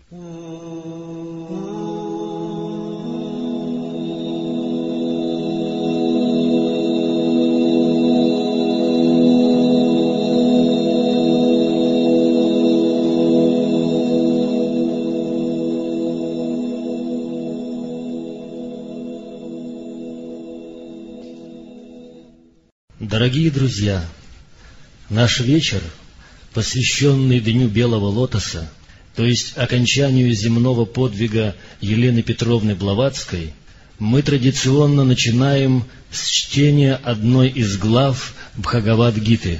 Дорогие друзья, наш вечер, посвященный Дню Белого Лотоса, то есть окончанию земного подвига Елены Петровны Блаватской, мы традиционно начинаем с чтения одной из глав Бхагавад-гиты.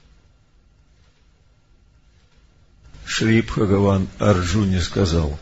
Шри Бхагаван Арджуне сказал: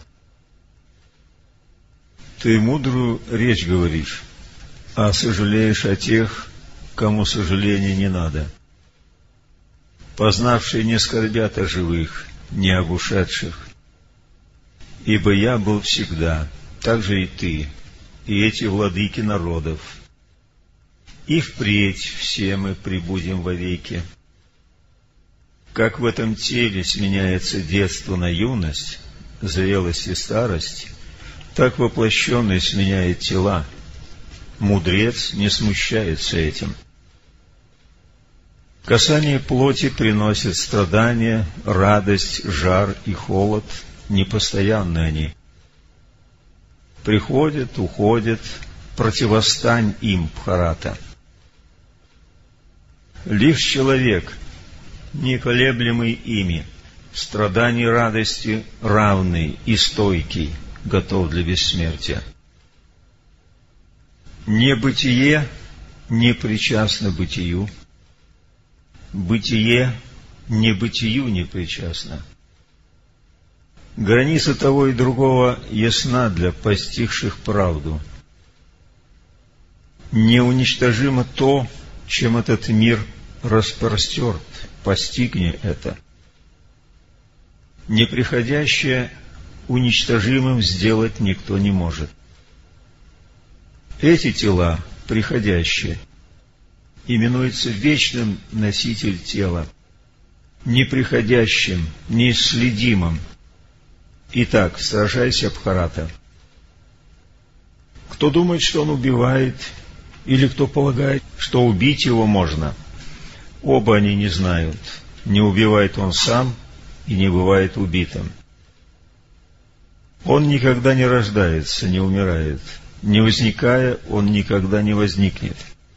«Ты мудрую речь говоришь, а сожалеешь о тех, кому сожаления не надо. Познавшие не скорбят о живых, не об ушедших. Ибо я был всегда, так же и ты, и эти владыки народов. И впредь все мы пребудем вовеки. Как в этом теле сменяется детство на юность, зрелость и старость, так воплощенный сменяет тела. Мудрец не смущается этим. Касание плоти приносит страдания, радость, жар и холод, непостоянны они. Приходят, уходят, противостань им, Бхарата. Лишь человек, неколеблемый ими, в страдании радости равный и стойкий, готов для бессмертия. Небытие не причастно бытию, бытие небытию не причастно. Граница того и другого ясна для постигших правду. Неуничтожимо то, чем этот мир распростерт, постигни это. Неприходящее уничтожимым сделать никто не может. Эти тела, приходящие, именуется вечным носитель тела, неприходящим, неисследимым. Итак, сражайся, Бхарата. Кто думает, что он убивает, или кто полагает, что убить его можно, оба они не знают. Не убивает он сам и не бывает убитым. Он никогда не рождается, не умирает. Не возникая, он никогда не возникнет.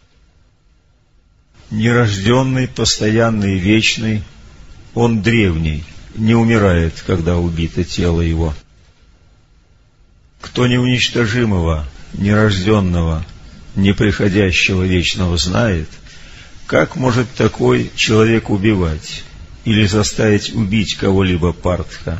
Нерожденный, постоянный и вечный, он древний, не умирает, когда убито тело его. Кто неуничтожимого, нерожденного, неприходящего вечного знает, как может такой человек убивать или заставить убить кого-либо, Партха?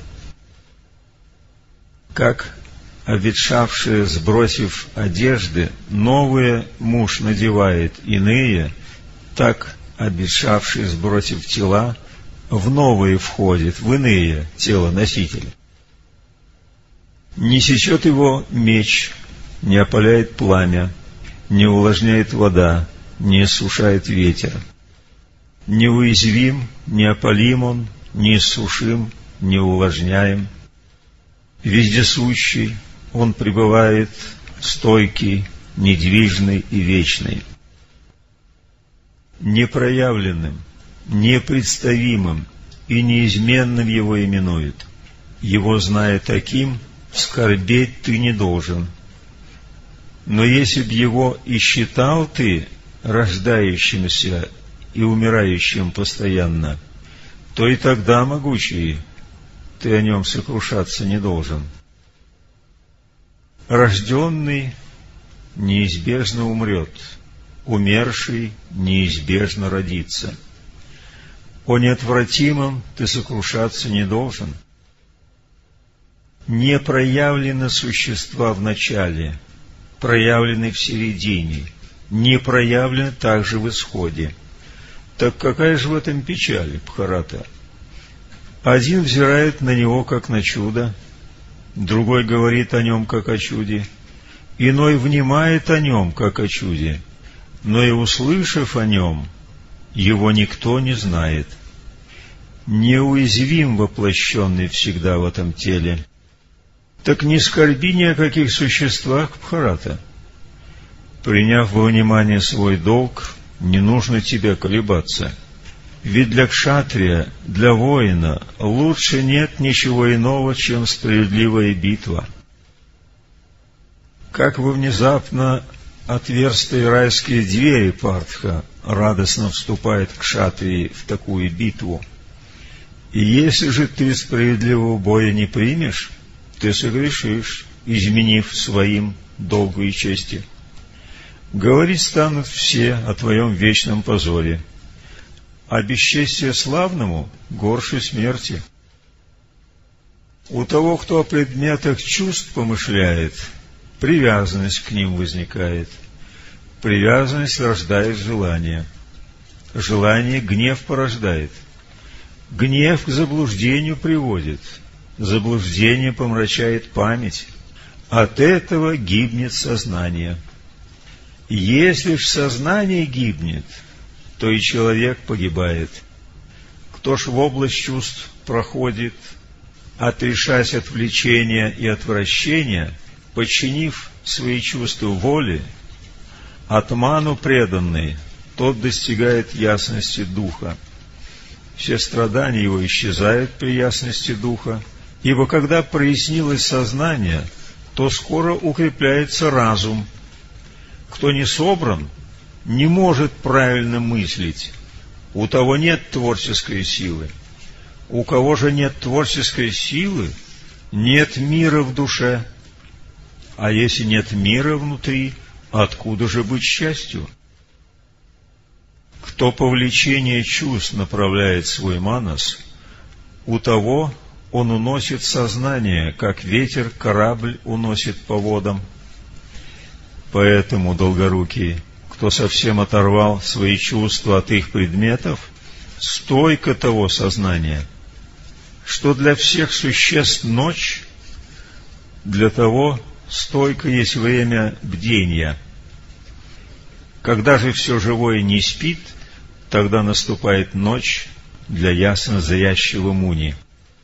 Как обветшавшие, сбросив одежды, новые муж надевает иные, так обветшавшие, сбросив тела, в новые входит, в иные тела носителя. Не сечет его меч, не опаляет пламя, не увлажняет вода, не иссушает ветер. Неуязвим, неопалим он, неиссушим, неувлажняем. Вездесущий, он пребывает, стойкий, недвижный и вечный. Непроявленным, непредставимым и неизменным его именуют. Его, зная таким, скорбеть ты не должен. Но если б его и считал ты рождающимся и умирающим постоянно, то и тогда, могучий, ты о нем сокрушаться не должен. Рожденный неизбежно умрет, умерший неизбежно родится. О неотвратимом ты сокрушаться не должен. Не проявлены существа в начале, проявлены в середине, не проявлены также в исходе. Так какая же в этом печаль, Бхарата? Один взирает на него, как на чудо, другой говорит о нем, как о чуде, иной внимает о нем, как о чуде, но и услышав о нем, его никто не знает. Неуязвим воплощенный всегда в этом теле, Так не скорби ни о каких существах, Бхарата. Приняв во внимание свой долг, не нужно тебе колебаться. Ведь для кшатрия, для воина, лучше нет ничего иного, чем справедливая битва. Как бы внезапно отверстые райские двери, Партха, радостно вступает кшатрии в такую битву. И если же ты справедливого боя не примешь, ты согрешишь, изменив своим долгу и чести. Говорить станут все о твоем вечном позоре, а бесчестие славному горше смерти. У того, кто о предметах чувств помышляет, привязанность к ним возникает. Привязанность рождает желание. Желание гнев порождает. Гнев к заблуждению приводит. Заблуждение помрачает память. От этого гибнет сознание. Если ж сознание гибнет, то и человек погибает. Кто ж в область чувств проходит, отрешась от влечения и отвращения, подчинив свои чувства воле, атману преданный, тот достигает ясности духа. Все страдания его исчезают при ясности духа, ибо когда прояснилось сознание, то скоро укрепляется разум. Кто не собран, не может правильно мыслить. У того нет творческой силы. У кого же нет творческой силы, нет мира в душе. А если нет мира внутри, откуда же быть счастью? Кто по влечению чувств направляет свой манас, у того он уносит сознание, как ветер корабль уносит по водам. Поэтому, долгорукий, кто совсем оторвал свои чувства от их предметов, стойко того сознания, что для всех существ ночь, для того стойко есть время бдения. Когда же все живое не спит, тогда наступает ночь для ясно зрящего муни.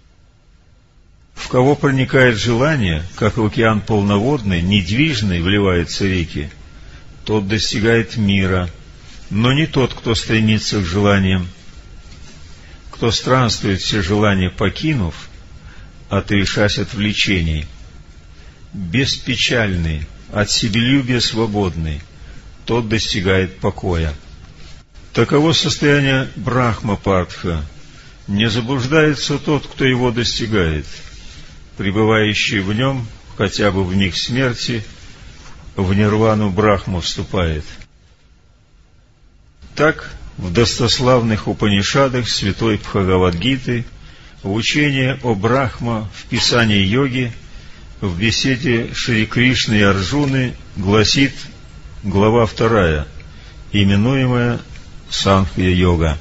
В кого проникает желание, как в океан полноводный, недвижный вливается в реки, тот достигает мира, но не тот, кто стремится к желаниям. Кто странствует все желания покинув, отрешась от влечений, беспечальный, от себелюбия свободный, тот достигает покоя. Таково состояние Брахма-Партха. Не заблуждается тот, кто его достигает. Пребывающий в нем, хотя бы в миг смерти, в нирвану Брахму вступает. Так, в достославных Упанишадах святой Бхагавад-гиты, в учении о Брахма в писании йоги, в беседе Шри Кришны и Арджуны гласит глава 2, именуемая Санхья-йога.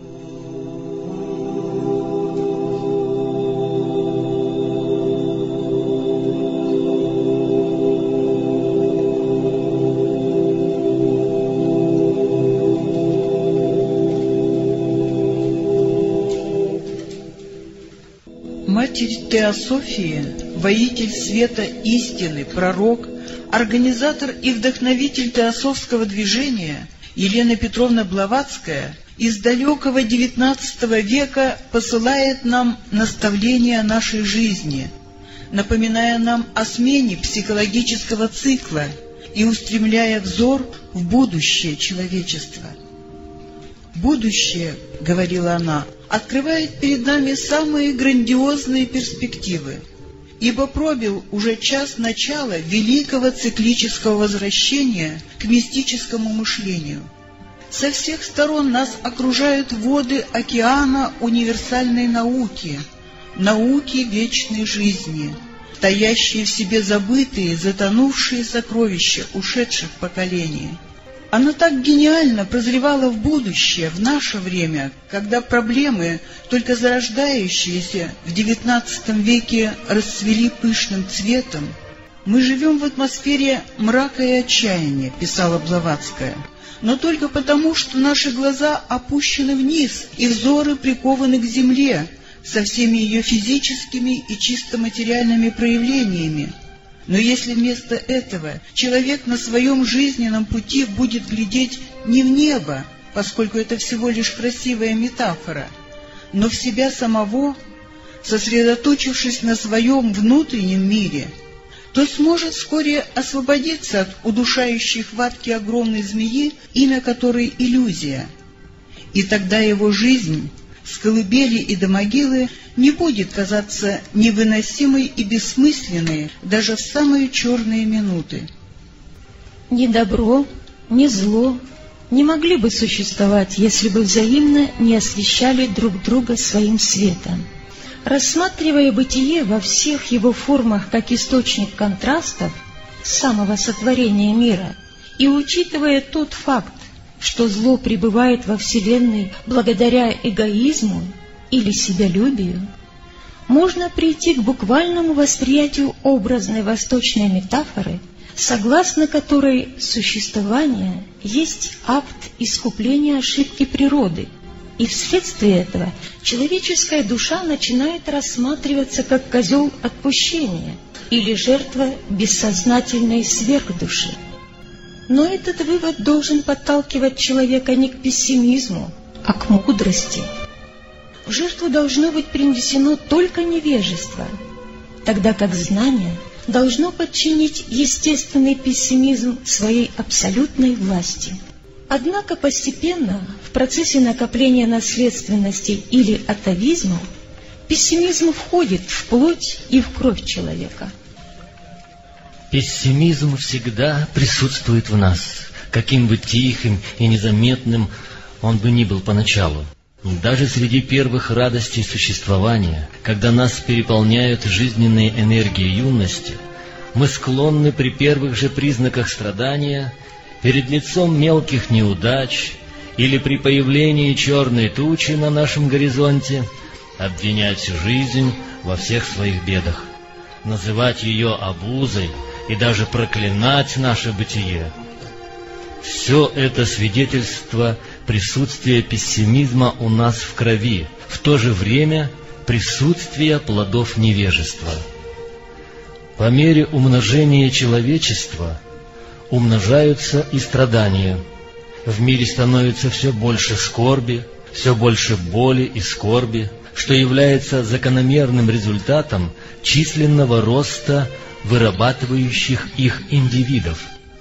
Матерь Теософии, воитель света истины, пророк, организатор и вдохновитель теософского движения Елена Петровна Блаватская из далекого XIX века посылает нам наставления нашей жизни, напоминая нам о смене психологического цикла и устремляя взор в будущее человечества. «Будущее, — говорила она, — открывает перед нами самые грандиозные перспективы, ибо пробил уже час начала великого циклического возвращения к мистическому мышлению. Со всех сторон нас окружают воды океана универсальной науки, науки вечной жизни, таящие в себе забытые, затонувшие сокровища ушедших поколений. Она так гениально прозревала в будущее, в наше время, когда проблемы, только зарождающиеся в XIX веке, расцвели пышным цветом. «Мы живем в атмосфере мрака и отчаяния», — писала Блаватская, «но только потому, что наши глаза опущены вниз и взоры прикованы к земле, со всеми ее физическими и чисто материальными проявлениями. Но если вместо этого человек на своем жизненном пути будет глядеть не в небо, поскольку это всего лишь красивая метафора, но в себя самого, сосредоточившись на своем внутреннем мире, то сможет вскоре освободиться от удушающей хватки огромной змеи, имя которой — иллюзия. И тогда его жизнь с колыбели и до могилы не будет казаться невыносимой и бессмысленной даже в самые черные минуты. Ни добро, ни зло не могли бы существовать, если бы взаимно не освещали друг друга своим светом. Рассматривая бытие во всех его формах как источник контрастов с самого сотворения мира и учитывая тот факт, что зло пребывает во Вселенной благодаря эгоизму или себялюбию, можно прийти к буквальному восприятию образной восточной метафоры, согласно которой существование есть акт искупления ошибки природы, и вследствие этого человеческая душа начинает рассматриваться как козел отпущения или жертва бессознательной сверхдуши. Но этот вывод должен подталкивать человека не к пессимизму, а к мудрости. В жертву должно быть принесено только невежество, тогда как знание должно подчинить естественный пессимизм своей абсолютной власти. Однако постепенно, в процессе накопления наследственности или атовизма, пессимизм входит в плоть и в кровь человека. Пессимизм всегда присутствует в нас, каким бы тихим и незаметным он бы ни был поначалу. Даже среди первых радостей существования, когда нас переполняют жизненные энергии юности, мы склонны при первых же признаках страдания, перед лицом мелких неудач или при появлении черной тучи на нашем горизонте обвинять жизнь во всех своих бедах, называть ее обузой и даже проклинать наше бытие. Все это свидетельство присутствия пессимизма у нас в крови, в то же время присутствия плодов невежества. По мере умножения человечества умножаются и страдания. В мире становится все больше скорби, все больше боли и скорби, что является закономерным результатом численного роста вырабатывающих их индивидов.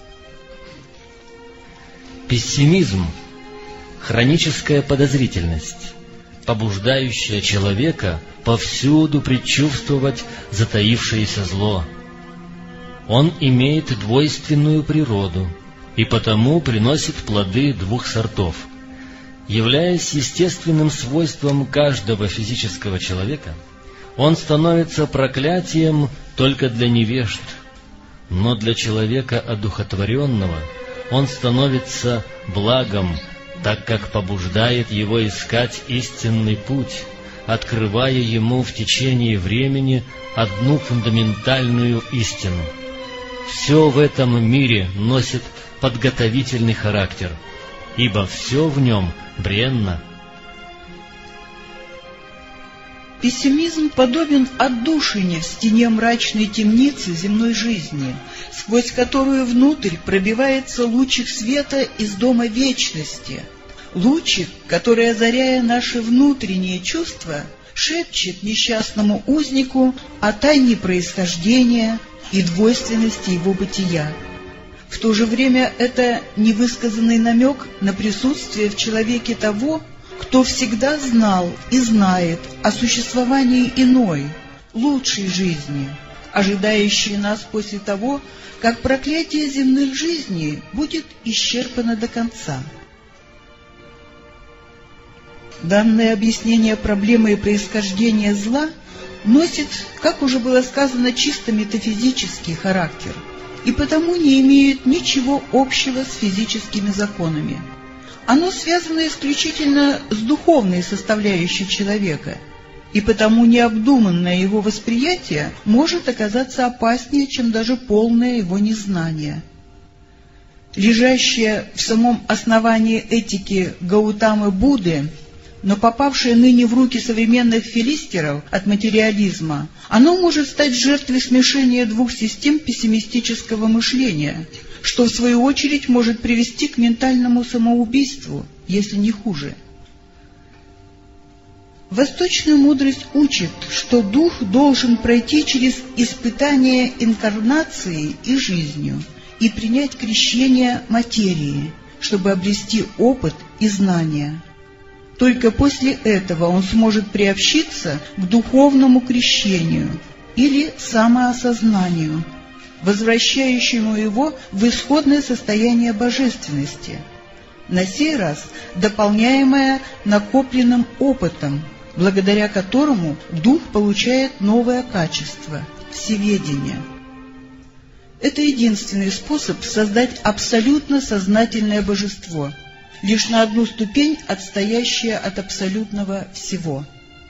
Пессимизм — хроническая подозрительность, побуждающая человека повсюду предчувствовать затаившееся зло. Он имеет двойственную природу и потому приносит плоды двух сортов. Являясь естественным свойством каждого физического человека, он становится проклятием только для невежд, но для человека одухотворенного он становится благом, так как побуждает его искать истинный путь, открывая ему в течение времени одну фундаментальную истину. Все в этом мире носит подготовительный характер, ибо все в нем бренно. Пессимизм подобен отдушине в стене мрачной темницы земной жизни, сквозь которую внутрь пробивается лучик света из дома вечности. Лучик, который, озаряя наши внутренние чувства, шепчет несчастному узнику о тайне происхождения и двойственности его бытия. В то же время это невысказанный намек на присутствие в человеке того, кто всегда знал и знает о существовании иной, лучшей жизни, ожидающей нас после того, как проклятие земных жизней будет исчерпано до конца. Данное объяснение проблемы происхождения зла носит, как уже было сказано, чисто метафизический характер и потому не имеет ничего общего с физическими законами. Оно связано исключительно с духовной составляющей человека, и потому необдуманное его восприятие может оказаться опаснее, чем даже полное его незнание. Лежащее в самом основании этики Гаутамы Будды но попавшее ныне в руки современных филистеров от материализма, оно может стать жертвой смешения двух систем пессимистического мышления, что в свою очередь может привести к ментальному самоубийству, если не хуже. Восточная мудрость учит, что дух должен пройти через испытание инкарнацией и жизнью и принять крещение материи, чтобы обрести опыт и знания. Только после этого он сможет приобщиться к духовному крещению или самоосознанию, возвращающему его в исходное состояние божественности, на сей раз дополняемое накопленным опытом, благодаря которому дух получает новое качество – всеведение. Это единственный способ создать абсолютно сознательное божество, лишь на одну ступень отстоящее от абсолютного всего.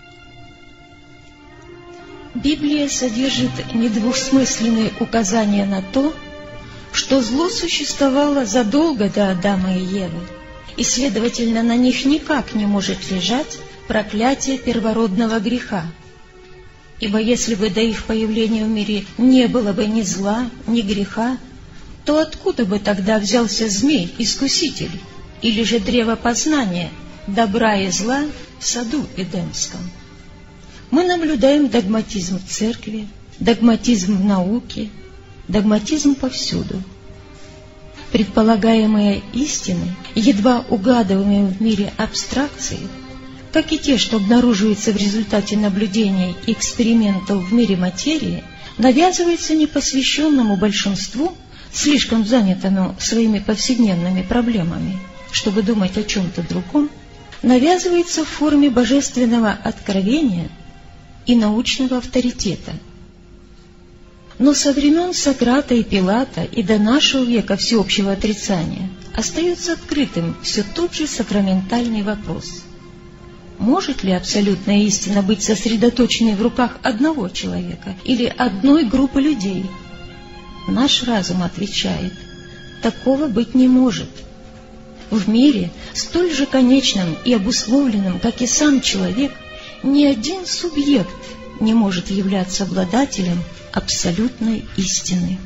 Библия содержит недвусмысленные указания на то, что зло существовало задолго до Адама и Евы, и, следовательно, на них никак не может лежать проклятие первородного греха. Ибо если бы до их появления в мире не было бы ни зла, ни греха, то откуда бы тогда взялся змей-искуситель, или же древо познания, добра и зла в саду Эдемском? Мы наблюдаем догматизм в церкви, догматизм в науке, догматизм повсюду. Предполагаемые истины, едва угадываемые в мире абстракции, как и те, что обнаруживаются в результате наблюдений и экспериментов в мире материи, навязываются непосвященному большинству, слишком занятому своими повседневными проблемами, чтобы думать о чем-то другом, навязывается в форме божественного откровения и научного авторитета. Но со времен Сократа и Пилата и до нашего века всеобщего отрицания остается открытым все тот же сакраментальный вопрос: может ли абсолютная истина быть сосредоточенной в руках одного человека или одной группы людей? Наш разум отвечает: такого быть не может. В мире, столь же конечном и обусловленном, как и сам человек, ни один субъект не может являться обладателем абсолютной истины.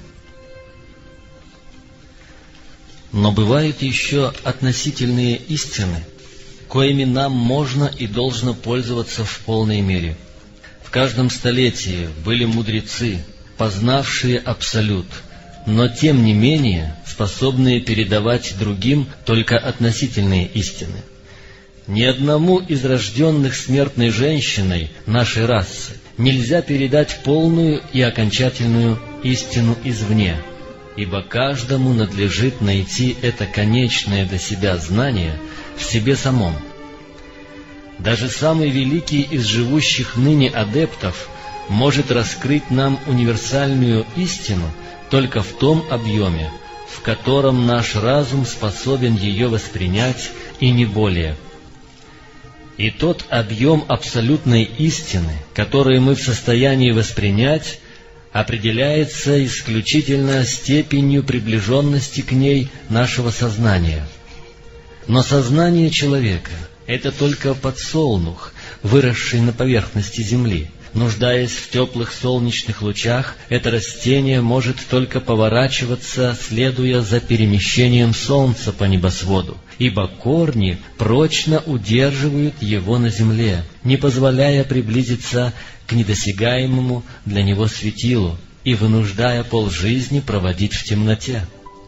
Но бывают еще относительные истины, коими нам можно и должно пользоваться в полной мере. В каждом столетии были мудрецы, познавшие абсолют, но тем не менее способные передавать другим только относительные истины. Ни одному из рожденных смертной женщиной нашей расы нельзя передать полную и окончательную истину извне, ибо каждому надлежит найти это конечное для себя знание в себе самом. Даже самый великий из живущих ныне адептов может раскрыть нам универсальную истину только в том объеме, в котором наш разум способен ее воспринять, и не более. И тот объем абсолютной истины, который мы в состоянии воспринять, определяется исключительно степенью приближенности к ней нашего сознания. Но сознание человека — это только подсолнух, выросший на поверхности земли. Нуждаясь в теплых солнечных лучах, это растение может только поворачиваться, следуя за перемещением солнца по небосводу, ибо корни прочно удерживают его на земле, не позволяя приблизиться к недосягаемому для него светилу и вынуждая полжизни проводить в темноте.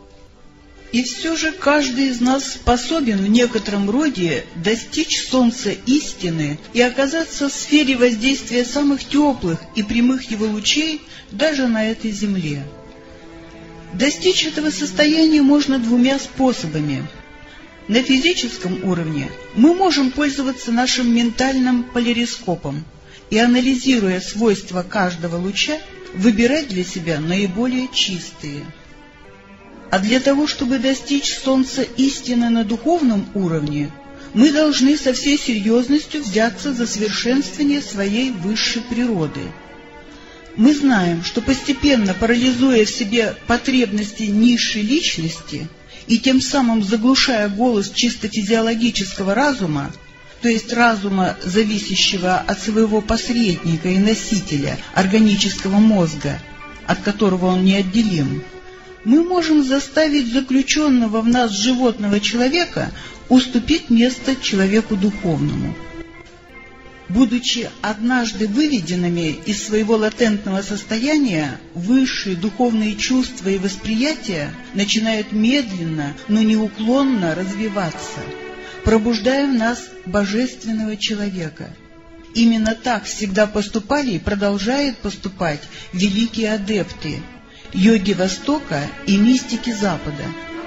И все же каждый из нас способен в некотором роде достичь солнца истины и оказаться в сфере воздействия самых теплых и прямых его лучей даже на этой земле. Достичь этого состояния можно двумя способами. На физическом уровне мы можем пользоваться нашим ментальным полярископом и, анализируя свойства каждого луча, выбирать для себя наиболее чистые. А для того, чтобы достичь солнца истины на духовном уровне, мы должны со всей серьезностью взяться за совершенствование своей высшей природы. Мы знаем, что постепенно парализуя в себе потребности низшей личности и тем самым заглушая голос чисто физиологического разума, то есть разума, зависящего от своего посредника и носителя, органического мозга, от которого он неотделим, мы можем заставить заключенного в нас животного человека уступить место человеку духовному. Будучи однажды выведенными из своего латентного состояния, высшие духовные чувства и восприятия начинают медленно, но неуклонно развиваться, пробуждая в нас божественного человека. Именно так всегда поступали и продолжают поступать великие адепты, йоги Востока и мистики Запада.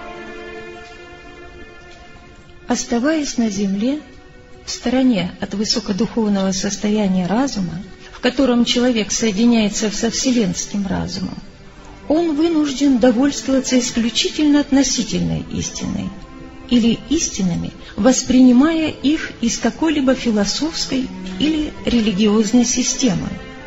Оставаясь на земле, в стороне от высокодуховного состояния разума, в котором человек соединяется со вселенским разумом, он вынужден довольствоваться исключительно относительной истиной, или истинами, воспринимая их из какой-либо философской или религиозной системы.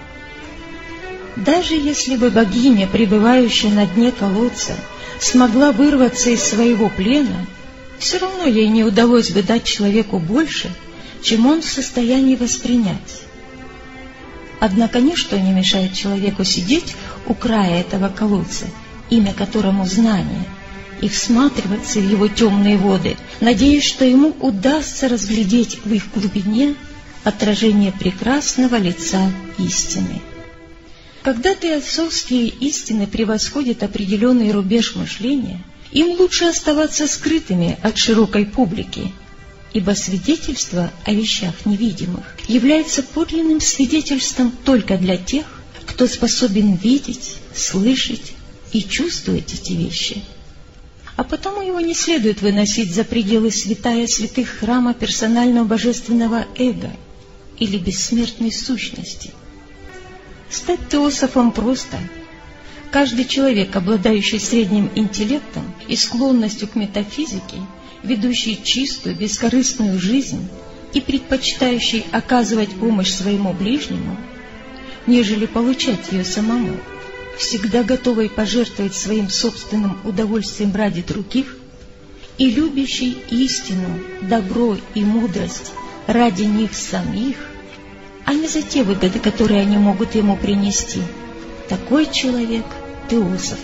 Даже если бы богиня, пребывающая на дне колодца, смогла вырваться из своего плена, все равно ей не удалось бы дать человеку больше, чем он в состоянии воспринять. Однако ничто не мешает человеку сидеть у края этого колодца, имя которому знание, и всматриваться в его темные воды, надеясь, что ему удастся разглядеть в их глубине отражение прекрасного лица истины. Когда-то отцовские истины превосходят определенный рубеж мышления, им лучше оставаться скрытыми от широкой публики, ибо свидетельство о вещах невидимых является подлинным свидетельством только для тех, кто способен видеть, слышать и чувствовать эти вещи. А потому его не следует выносить за пределы святая святых храма персонального божественного эго или бессмертной сущности. Стать теософом просто. Каждый человек, обладающий средним интеллектом и склонностью к метафизике, ведущий чистую, бескорыстную жизнь и предпочитающий оказывать помощь своему ближнему, нежели получать ее самому, всегда готовый пожертвовать своим собственным удовольствием ради других и любящий истину, добро и мудрость ради них самих, а не за те выгоды, которые они могут ему принести. Такой человек — теософ.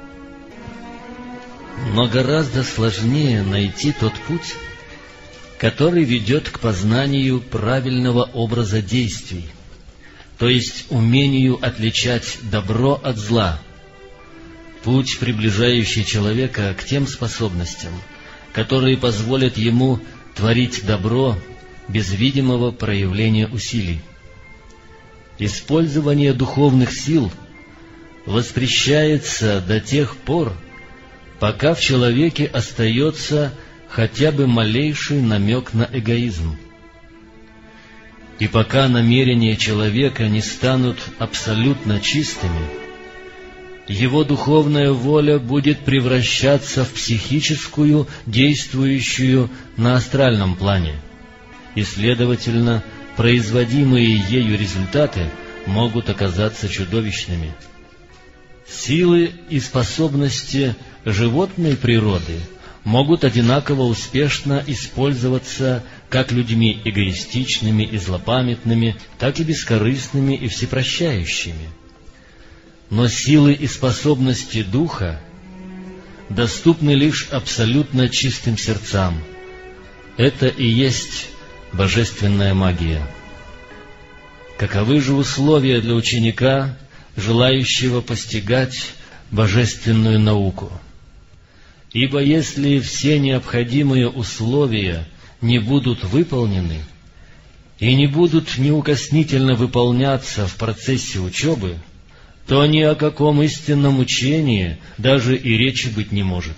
Но гораздо сложнее найти тот путь, который ведет к познанию правильного образа действий, то есть умению отличать добро от зла, путь, приближающий человека к тем способностям, которые позволят ему творить добро без видимого проявления усилий. Использование духовных сил воспрещается до тех пор, пока в человеке остается хотя бы малейший намек на эгоизм. И пока намерения человека не станут абсолютно чистыми, его духовная воля будет превращаться в психическую, действующую на астральном плане, и, следовательно, производимые ею результаты могут оказаться чудовищными. Силы и способности животной природы могут одинаково успешно использоваться как людьми эгоистичными и злопамятными, так и бескорыстными и всепрощающими. Но силы и способности духа доступны лишь абсолютно чистым сердцам. Это и есть божественная магия. Каковы же условия для ученика, желающего постигать божественную науку? Ибо если все необходимые условия не будут выполнены и не будут неукоснительно выполняться в процессе учебы, то ни о каком истинном учении даже и речи быть не может.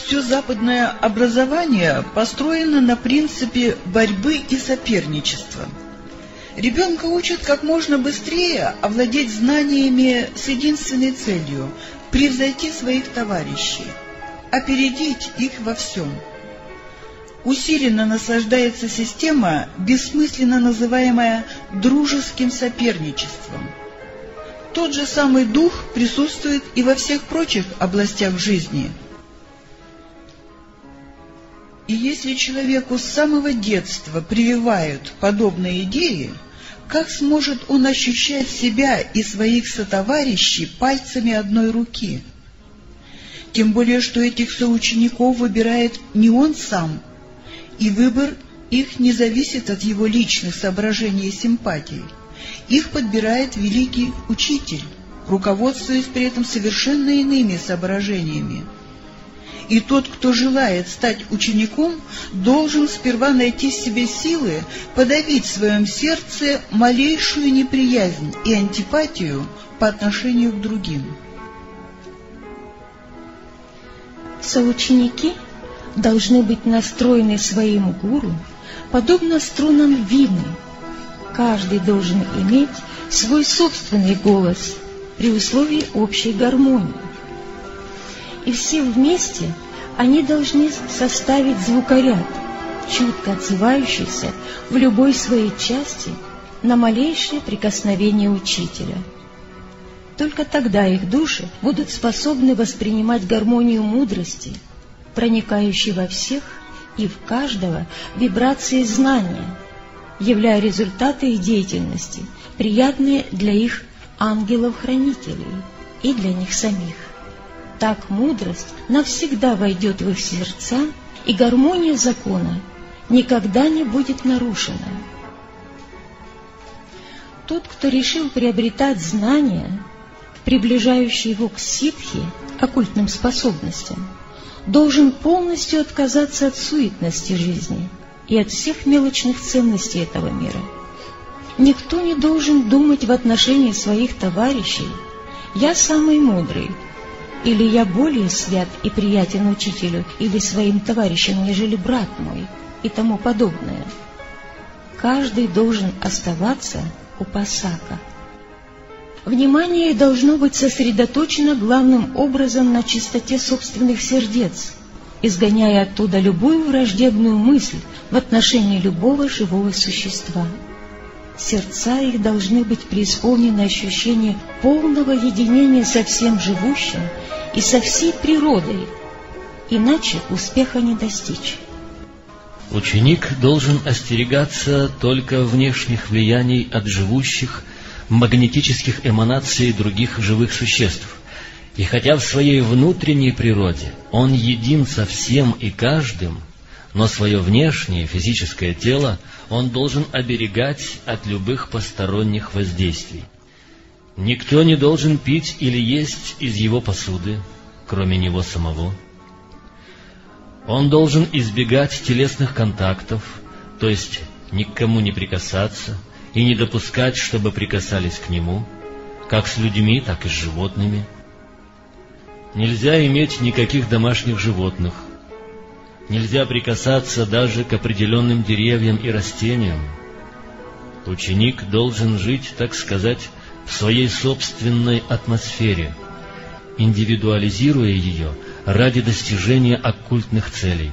Все западное образование построено на принципе борьбы и соперничества. Ребенка учат как можно быстрее овладеть знаниями с единственной целью – превзойти своих товарищей, опередить их во всем. Усиленно насаждается система, бессмысленно называемая дружеским соперничеством. Тот же самый дух присутствует и во всех прочих областях жизни. И если человеку с самого детства прививают подобные идеи, как сможет он ощущать себя и своих сотоварищей пальцами одной руки? Тем более, что этих соучеников выбирает не он сам, и выбор их не зависит от его личных соображений и симпатий. Их подбирает великий учитель, руководствуясь при этом совершенно иными соображениями. И тот, кто желает стать учеником, должен сперва найти в себе силы подавить в своем сердце малейшую неприязнь и антипатию по отношению к другим. Соученики должны быть настроены своим гуру, подобно струнам вины. Каждый должен иметь свой собственный голос при условии общей гармонии. И все вместе они должны составить звукоряд, чутко отзывающийся в любой своей части на малейшее прикосновение учителя. Только тогда их души будут способны воспринимать гармонию мудрости, проникающей во всех и в каждого вибрации знания, являя результаты их деятельности, приятные для их ангелов-хранителей и для них самих. Так мудрость навсегда войдет в их сердца, и гармония закона никогда не будет нарушена. Тот, кто решил приобретать знания, приближающие его к ситхи, оккультным способностям, должен полностью отказаться от суетности жизни и от всех мелочных ценностей этого мира. Никто не должен думать в отношении своих товарищей: «Я самый мудрый», или «Я более свят и приятен учителю или своим товарищам, нежели брат мой», и тому подобное. Каждый должен оставаться упасака. Внимание должно быть сосредоточено главным образом на чистоте собственных сердец, изгоняя оттуда любую враждебную мысль в отношении любого живого существа. Сердца их должны быть преисполнены ощущения полного единения со всем живущим и со всей природой, иначе успеха не достичь. Ученик должен остерегаться только внешних влияний от живущих магнетических эманаций других живых существ. И хотя в своей внутренней природе он един со всем и каждым, но свое внешнее физическое тело он должен оберегать от любых посторонних воздействий. Никто не должен пить или есть из его посуды, кроме него самого. Он должен избегать телесных контактов, то есть ни к кому не прикасаться и не допускать, чтобы прикасались к нему, как с людьми, так и с животными. Нельзя иметь никаких домашних животных. Нельзя прикасаться даже к определенным деревьям и растениям. Ученик должен жить, так сказать, в своей собственной атмосфере, индивидуализируя ее ради достижения оккультных целей.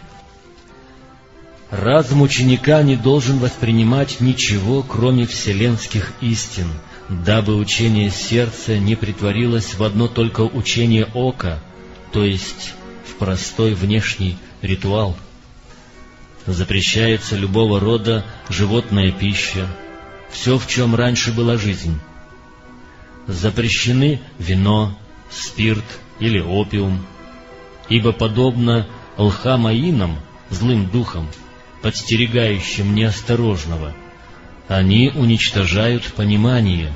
Разум ученика не должен воспринимать ничего, кроме вселенских истин, дабы учение сердца не претворилось в одно только учение ока, то есть в простой внешний ритуал. Запрещается любого рода животная пища, все, в чем раньше была жизнь. Запрещены вино, спирт или опиум, ибо подобно лхамаинам, злым духам, подстерегающим неосторожного, они уничтожают понимание.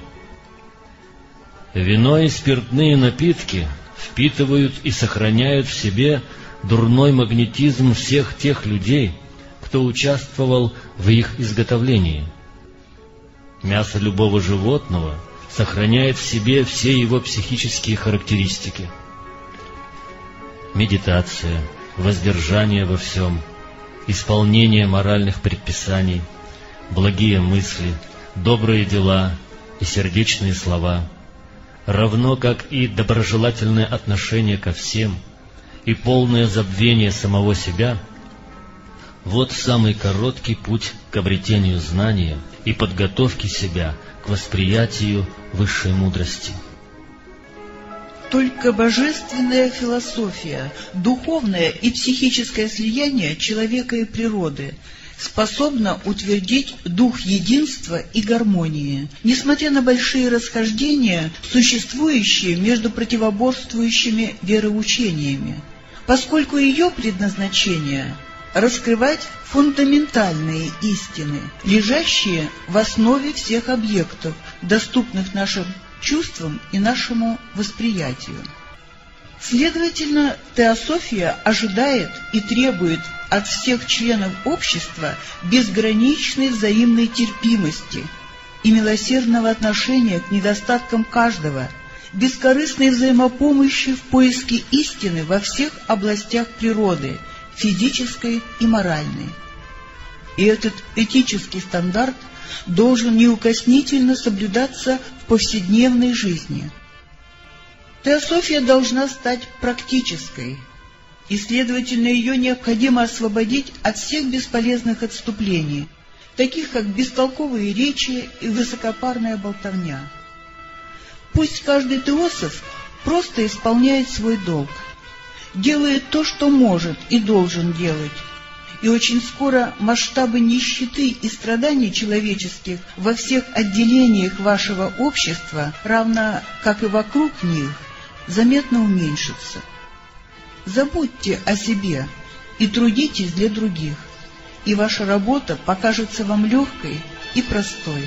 Вино и спиртные напитки впитывают и сохраняют в себе дурной магнетизм всех тех людей, кто участвовал в их изготовлении. Мясо любого животного сохраняет в себе все его психические характеристики. Медитация, воздержание во всем, исполнение моральных предписаний, благие мысли, добрые дела и сердечные слова, равно как и доброжелательное отношение ко всем и полное забвение самого себя — вот самый короткий путь к обретению знания и подготовке себя к восприятию высшей мудрости. Только божественная философия, духовное и психическое слияние человека и природы способна утвердить дух единства и гармонии, несмотря на большие расхождения, существующие между противоборствующими вероучениями, поскольку ее предназначение — раскрывать фундаментальные истины, лежащие в основе всех объектов, доступных нашим чувствам и нашему восприятию. Следовательно, теософия ожидает и требует от всех членов общества безграничной взаимной терпимости и милосердного отношения к недостаткам каждого, бескорыстной взаимопомощи в поиске истины во всех областях природы, физической и моральной. И этот этический стандарт должен неукоснительно соблюдаться в повседневной жизни. Теософия должна стать практической, и, следовательно, ее необходимо освободить от всех бесполезных отступлений, таких как бестолковые речи и высокопарная болтовня. Пусть каждый теософ просто исполняет свой долг, делает то, что может и должен делать, и очень скоро масштабы нищеты и страданий человеческих во всех отделениях вашего общества, равно как и вокруг них, заметно уменьшатся. Забудьте о себе и трудитесь для других, и ваша работа покажется вам легкой и простой.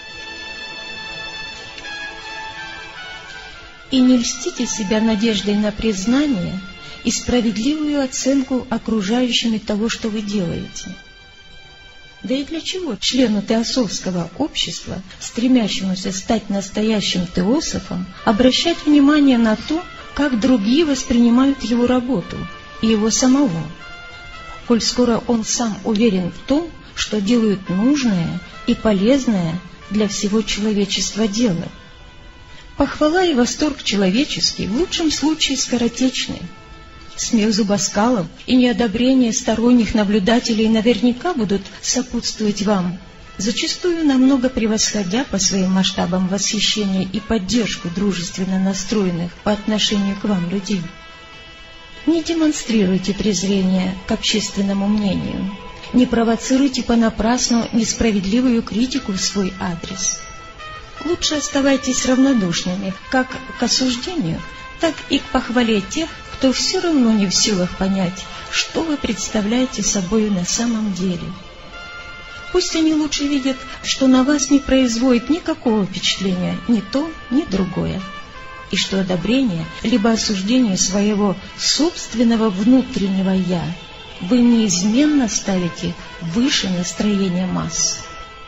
И не льстите себя надеждой на признание и справедливую оценку окружающими того, что вы делаете. Да и для чего члену теософского общества, стремящемуся стать настоящим теософом, обращать внимание на то, как другие воспринимают его работу и его самого, коль скоро он сам уверен в том, что делает нужное и полезное для всего человечества дело? Похвала и восторг человеческий в лучшем случае скоротечны. Смех зубоскалов и неодобрение сторонних наблюдателей наверняка будут сопутствовать вам, зачастую намного превосходя по своим масштабам восхищение и поддержку дружественно настроенных по отношению к вам людей. Не демонстрируйте презрение к общественному мнению, не провоцируйте понапрасну несправедливую критику в свой адрес. Лучше оставайтесь равнодушными как к осуждению, так и к похвале тех, кто все равно не в силах понять, что вы представляете собой на самом деле. Пусть они лучше видят, что на вас не производит никакого впечатления ни то, ни другое, и что одобрение либо осуждение своего собственного внутреннего «я» вы неизменно ставите выше настроения масс.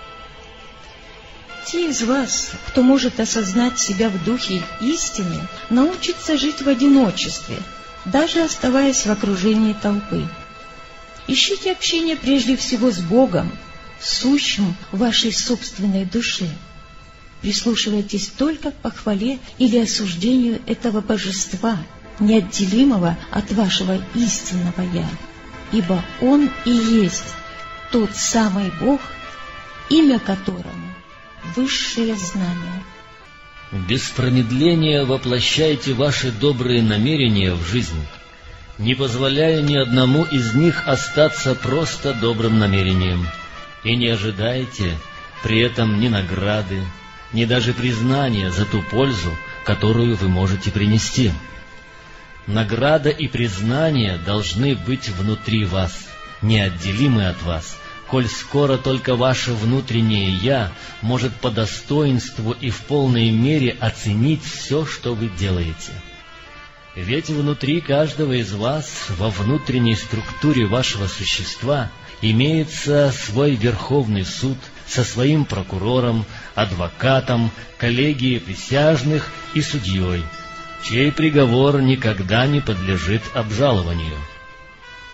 Те из вас, кто может осознать себя в духе истины, научатся жить в одиночестве, даже оставаясь в окружении толпы. Ищите общение прежде всего с Богом, сущим в вашей собственной душе. Прислушивайтесь только к похвале или осуждению этого божества, неотделимого от вашего истинного «Я», ибо Он и есть тот самый Бог, имя которому — высшее знание. Без промедления воплощайте ваши добрые намерения в жизнь, не позволяя ни одному из них остаться просто добрым намерением, и не ожидайте при этом ни награды, ни даже признания за ту пользу, которую вы можете принести. Награда и признание должны быть внутри вас, неотделимы от вас, коль скоро только ваше внутреннее «Я» может по достоинству и в полной мере оценить все, что вы делаете. Ведь внутри каждого из вас, во внутренней структуре вашего существа, имеется свой Верховный суд со своим прокурором, адвокатом, коллегией присяжных и судьей, чей приговор никогда не подлежит обжалованию.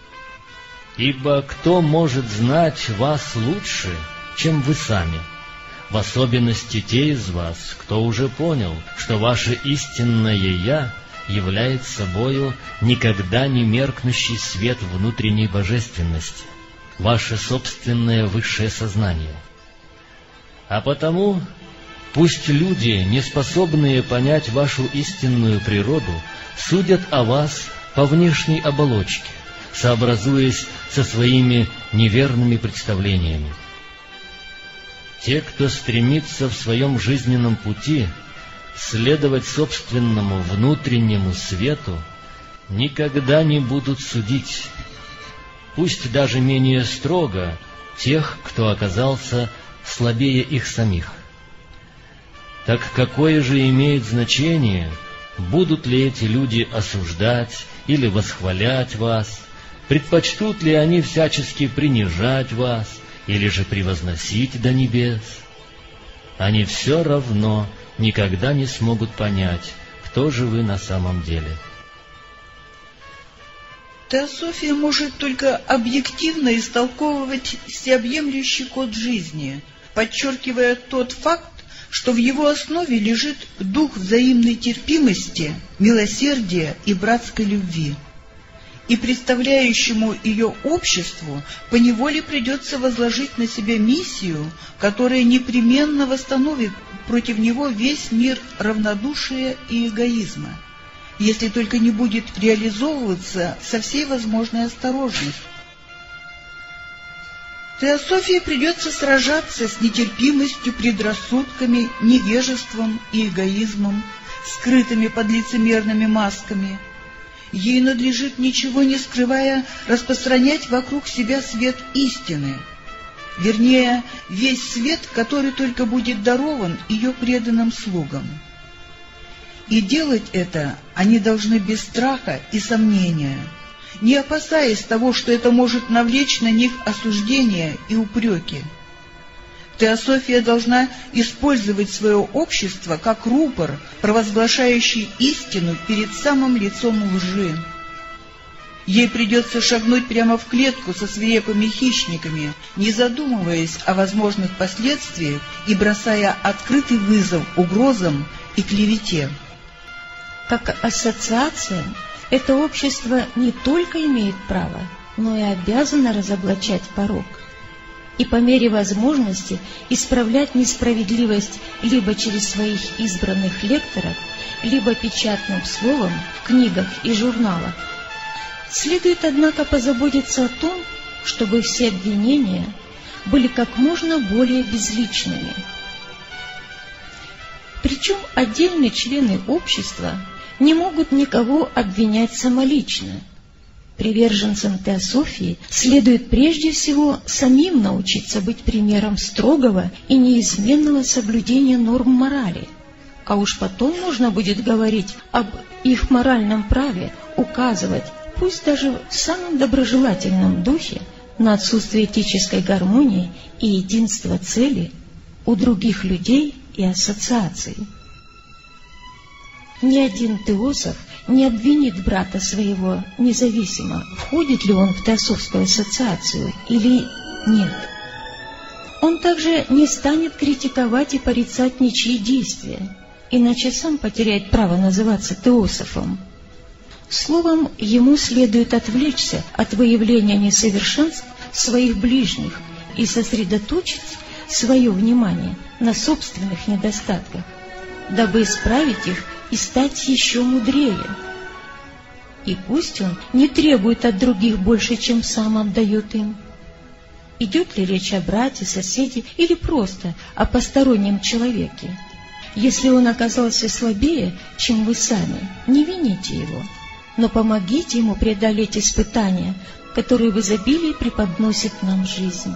Ибо кто может знать вас лучше, чем вы сами? В особенности те из вас, кто уже понял, что ваше истинное «Я» является собою никогда не меркнущий свет внутренней божественности, ваше собственное высшее сознание. А потому пусть люди, не способные понять вашу истинную природу, судят о вас по внешней оболочке, сообразуясь со своими неверными представлениями. Те, кто стремится в своем жизненном пути следовать собственному внутреннему свету, никогда не будут судить, пусть даже менее строго, тех, кто оказался слабее их самих. Так какое же имеет значение, будут ли эти люди осуждать или восхвалять вас, предпочтут ли они всячески принижать вас или же превозносить до небес? Они все равно никогда не смогут понять, кто же вы на самом деле. Теософия может только объективно истолковывать всеобъемлющий код жизни, подчеркивая тот факт, что в его основе лежит дух взаимной терпимости, милосердия и братской любви. И представляющему ее обществу поневоле придется возложить на себя миссию, которая непременно восстановит против него весь мир равнодушия и эгоизма, если только не будет реализовываться со всей возможной осторожностью. Теософии придется сражаться с нетерпимостью, предрассудками, невежеством и эгоизмом, скрытыми под лицемерными масками. Ей надлежит, ничего не скрывая, распространять вокруг себя свет истины, вернее, весь свет, который только будет дарован ее преданным слугам. И делать это они должны без страха и сомнения, не опасаясь того, что это может навлечь на них осуждение и упреки. Теософия должна использовать свое общество как рупор, провозглашающий истину перед самым лицом лжи. Ей придется шагнуть прямо в клетку со свирепыми хищниками, не задумываясь о возможных последствиях и бросая открытый вызов угрозам и клевете. Как ассоциация, это общество не только имеет право, но и обязано разоблачать порок и по мере возможности исправлять несправедливость либо через своих избранных лекторов, либо печатным словом в книгах и журналах. Следует, однако, позаботиться о том, чтобы все обвинения были как можно более безличными. Причем отдельные члены общества не могут никого обвинять самолично. Приверженцам теософии следует прежде всего самим научиться быть примером строгого и неизменного соблюдения норм морали, а уж потом можно будет говорить об их моральном праве, указывать, пусть даже в самом доброжелательном духе, на отсутствие этической гармонии и единства цели у других людей и ассоциаций. Ни один теософ не обвинит брата своего, независимо, входит ли он в теософскую ассоциацию или нет. Он также не станет критиковать и порицать ничьи действия, иначе сам потеряет право называться теософом. Словом, ему следует отвлечься от выявления несовершенств своих ближних и сосредоточить свое внимание на собственных недостатках, дабы исправить их и стать еще мудрее. И пусть он не требует от других больше, чем сам отдает им. Идет ли речь о брате, соседе или просто о постороннем человеке? Если он оказался слабее, чем вы сами, не вините его, но помогите ему преодолеть испытания, которые в изобилии преподносит нам жизнь.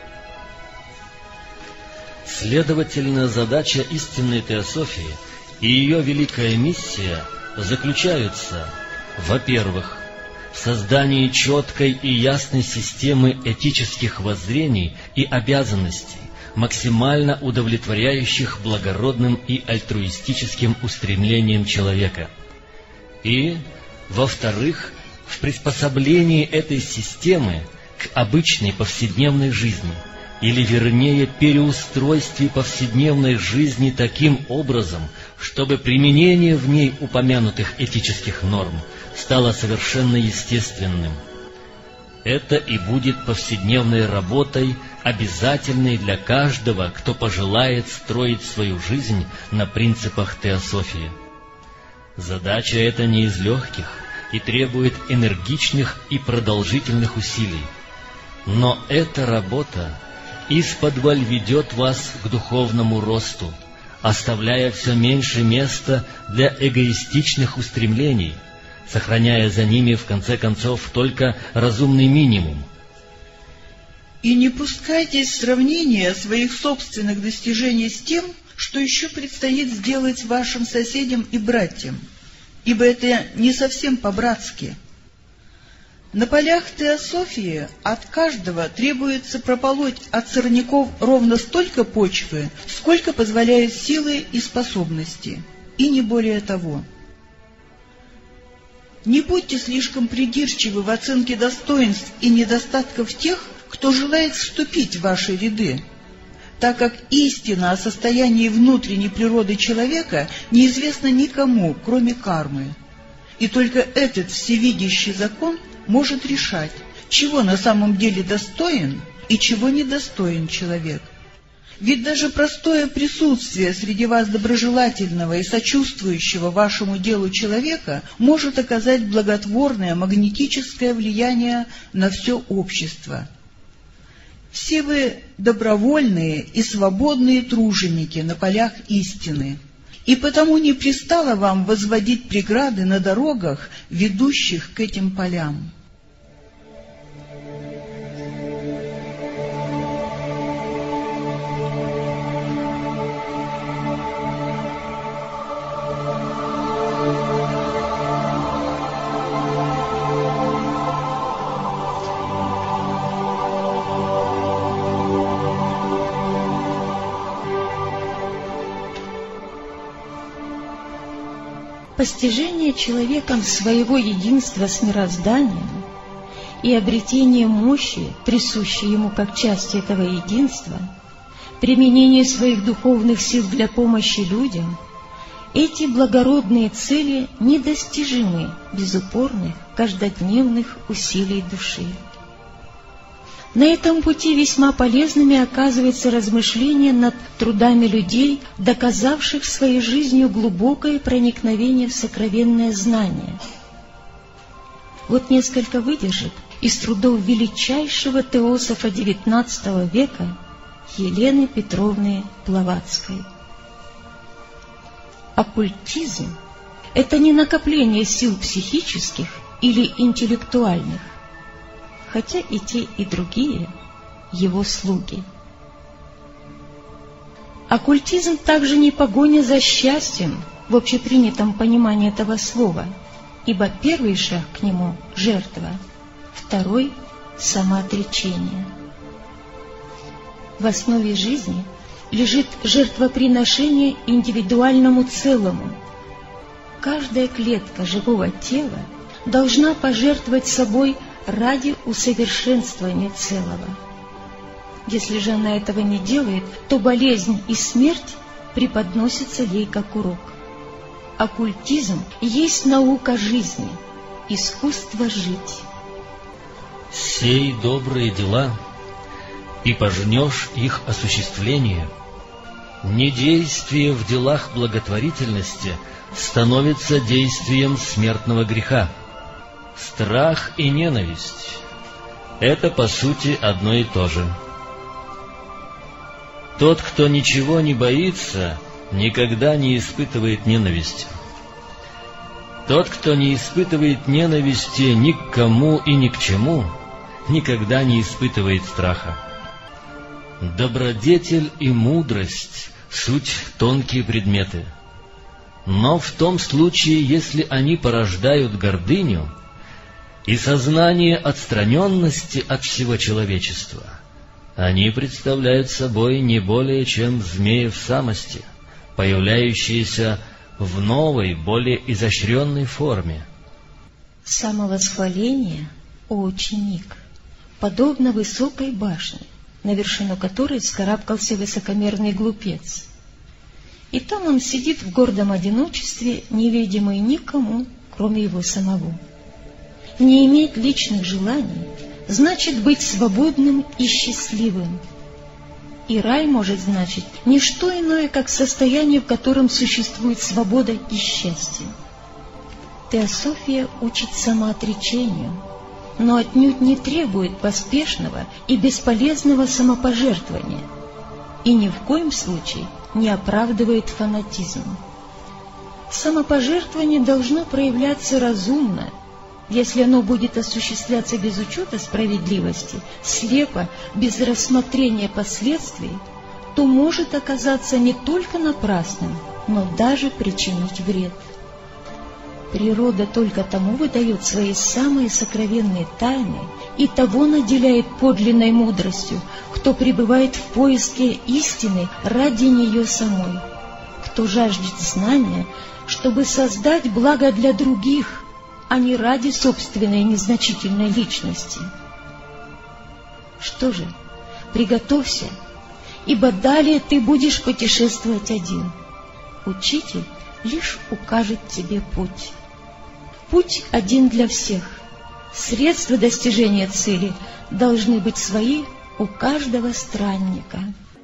Следовательно, задача истинной теософии и ее великая миссия заключаются, во-первых, в создании четкой и ясной системы этических воззрений и обязанностей, максимально удовлетворяющих благородным и альтруистическим устремлениям человека, и, во-вторых, в приспособлении этой системы к обычной повседневной жизни, или вернее переустройстве повседневной жизни таким образом, чтобы применение в ней упомянутых этических норм стало совершенно естественным. Это и будет повседневной работой, обязательной для каждого, кто пожелает строить свою жизнь на принципах теософии. Задача эта не из легких и требует энергичных и продолжительных усилий. Но эта работа исподволь ведет вас к духовному росту, оставляя все меньше места для эгоистичных устремлений, сохраняя за ними, в конце концов, только разумный минимум. И не пускайтесь в сравнение своих собственных достижений с тем, что еще предстоит сделать вашим соседям и братьям, ибо это не совсем по-братски. На полях теософии от каждого требуется прополоть от сорняков ровно столько почвы, сколько позволяют силы и способности, и не более того. Не будьте слишком придирчивы в оценке достоинств и недостатков тех, кто желает вступить в ваши ряды, так как истина о состоянии внутренней природы человека неизвестна никому, кроме кармы. И только этот всевидящий закон может решать, чего на самом деле достоин и чего недостоин человек. Ведь даже простое присутствие среди вас доброжелательного и сочувствующего вашему делу человека может оказать благотворное магнетическое влияние на все общество. Все вы добровольные и свободные труженики на полях истины, и потому не пристало вам возводить преграды на дорогах, ведущих к этим полям. Постижение человеком своего единства с мирозданием и обретение мощи, присущей ему как части этого единства, применение своих духовных сил для помощи людям — эти благородные цели недостижимы без упорных, каждодневных усилий души. На этом пути весьма полезными оказывается размышление над трудами людей, доказавших своей жизнью глубокое проникновение в сокровенное знание. Вот несколько выдержек из трудов величайшего теософа XIX века Елены Петровны Блаватской. Оккультизм — это не накопление сил психических или интеллектуальных, хотя и те, и другие — его слуги. Оккультизм также не погоня за счастьем в общепринятом понимании этого слова, ибо первый шаг к нему — жертва, второй — самоотречение. В основе жизни лежит жертвоприношение индивидуальному целому. Каждая клетка живого тела должна пожертвовать собой ради усовершенствования целого. Если же она этого не делает, то болезнь и смерть преподносятся ей как урок. Оккультизм есть наука жизни, искусство жить. «Сей добрые дела, и пожнешь их осуществление. Недействие в делах благотворительности становится действием смертного греха. Страх и ненависть — это, по сути, одно и то же. Тот, кто ничего не боится, никогда не испытывает ненависти. Тот, кто не испытывает ненависти ни к кому и ни к чему, никогда не испытывает страха. Добродетель и мудрость — суть тонкие предметы. Но в том случае, если они порождают гордыню и сознание отстраненности от всего человечества, они представляют собой не более чем змеи в самости, появляющиеся в новой, более изощренной форме. Самовосхваление, о ученик, подобно высокой башне, на вершину которой вскарабкался высокомерный глупец. И там он сидит в гордом одиночестве, невидимый никому, кроме его самого. Не иметь личных желаний значит быть свободным и счастливым. И рай может значить не что иное, как состояние, в котором существует свобода и счастье. Теософия учит самоотречению, но отнюдь не требует поспешного и бесполезного самопожертвования, и ни в коем случае не оправдывает фанатизм. Самопожертвование должно проявляться разумно. Если оно будет осуществляться без учета справедливости, слепо, без рассмотрения последствий, то может оказаться не только напрасным, но даже причинить вред. Природа только тому выдает свои самые сокровенные тайны и того наделяет подлинной мудростью, кто пребывает в поиске истины ради нее самой, кто жаждет знания, чтобы создать благо для других, а не ради собственной незначительной личности. Что же, приготовься, ибо далее ты будешь путешествовать один. Учитель лишь укажет тебе путь. Путь один для всех. Средства достижения цели должны быть свои у каждого странника.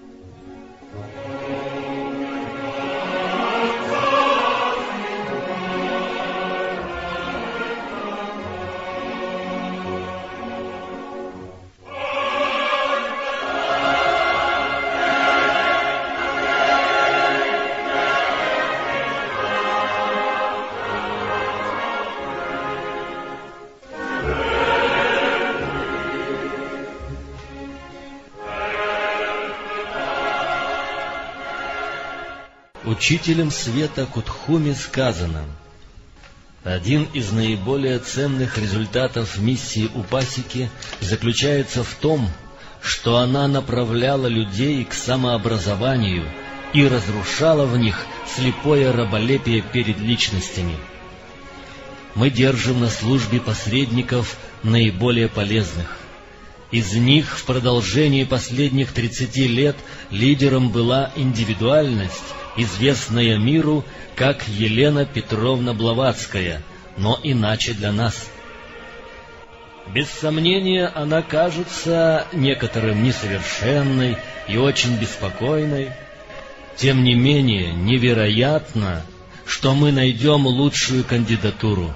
Учителем света Кутхуми сказано: один из наиболее ценных результатов миссии Упасики заключается в том, что она направляла людей к самообразованию и разрушала в них слепое раболепие перед личностями. Мы держим на службе посредников наиболее полезных. Из них в продолжении последних 30 лет лидером была индивидуальность, известная миру как Елена Петровна Блаватская, но иначе для нас. Без сомнения, она кажется некоторым несовершенной и очень беспокойной. Тем не менее, невероятно, что мы найдем лучшую кандидатуру.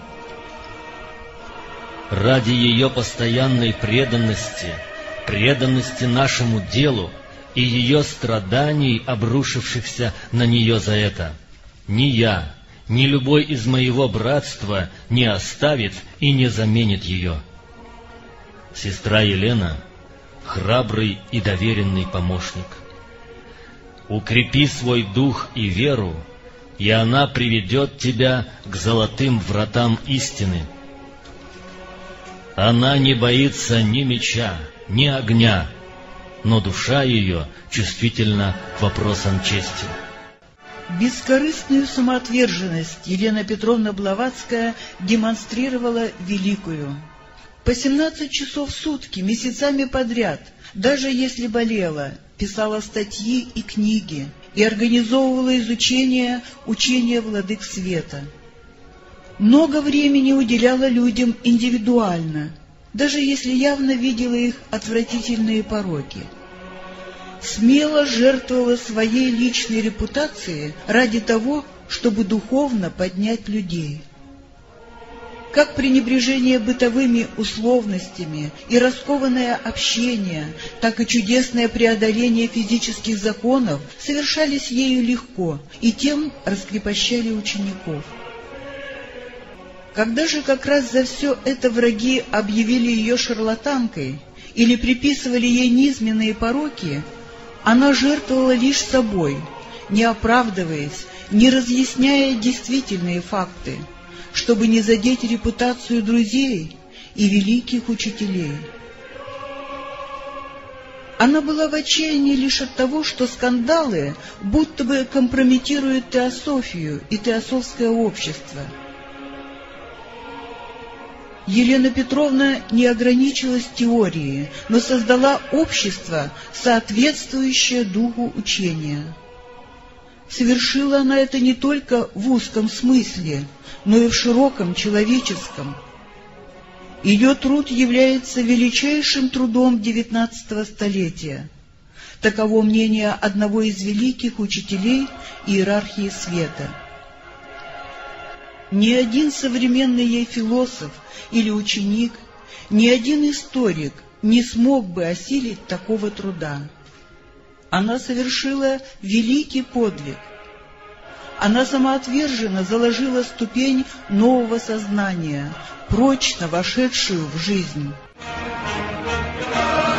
Ради ее постоянной преданности нашему делу и ее страданий, обрушившихся на нее за это, ни я, ни любой из моего братства не оставит и не заменит ее. Сестра Елена — храбрый и доверенный помощник. Укрепи свой дух и веру, и она приведет тебя к золотым вратам истины. Она не боится ни меча, ни огня, но душа ее чувствительна к вопросам чести. Бескорыстную самоотверженность Елена Петровна Блаватская демонстрировала великую. По 17 часов в сутки, месяцами подряд, даже если болела, писала статьи и книги и организовывала учения владык света. Много времени уделяла людям индивидуально, даже если явно видела их отвратительные пороки. Смело жертвовала своей личной репутацией ради того, чтобы духовно поднять людей. Как пренебрежение бытовыми условностями и раскованное общение, так и чудесное преодоление физических законов совершались ею легко и тем раскрепощали учеников. Когда же как раз за все это враги объявили ее шарлатанкой или приписывали ей низменные пороки, она жертвовала лишь собой, не оправдываясь, не разъясняя действительные факты, чтобы не задеть репутацию друзей и великих учителей. Она была в отчаянии лишь от того, что скандалы будто бы компрометируют теософию и теософское общество. Елена Петровна не ограничилась теорией, но создала общество, соответствующее духу учения. Совершила она это не только в узком смысле, но и в широком человеческом. Ее труд является величайшим трудом XIX столетия. Таково мнение одного из великих учителей иерархии света. Ни один современный ей философ или ученик, ни один историк не смог бы осилить такого труда. Она совершила великий подвиг. Она самоотверженно заложила ступень нового сознания, прочно вошедшую в жизнь.